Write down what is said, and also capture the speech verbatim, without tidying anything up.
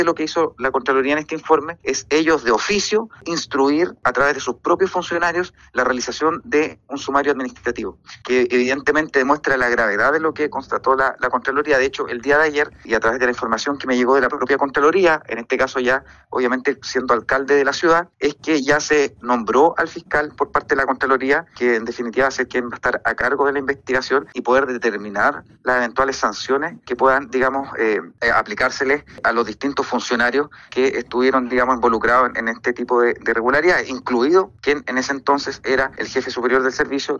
Lo que hizo la Contraloría en este informe es ellos de oficio instruir a través de sus propios funcionarios la realización de un sumario administrativo, que evidentemente demuestra la gravedad de lo que constató la, la Contraloría. De hecho, el día de ayer, y a través de la información que me llegó de la propia Contraloría, en este caso ya obviamente siendo alcalde de la ciudad, es que ya se nombró al fiscal por parte de la Contraloría, que en definitiva va a ser quien va a estar a cargo de la investigación y poder determinar las eventuales sanciones que puedan, digamos, eh, eh, aplicárseles a los distintos funcionarios que estuvieron, digamos, involucrados en, en este tipo de, de irregularidades, incluido quien en ese entonces era el jefe superior del servicio.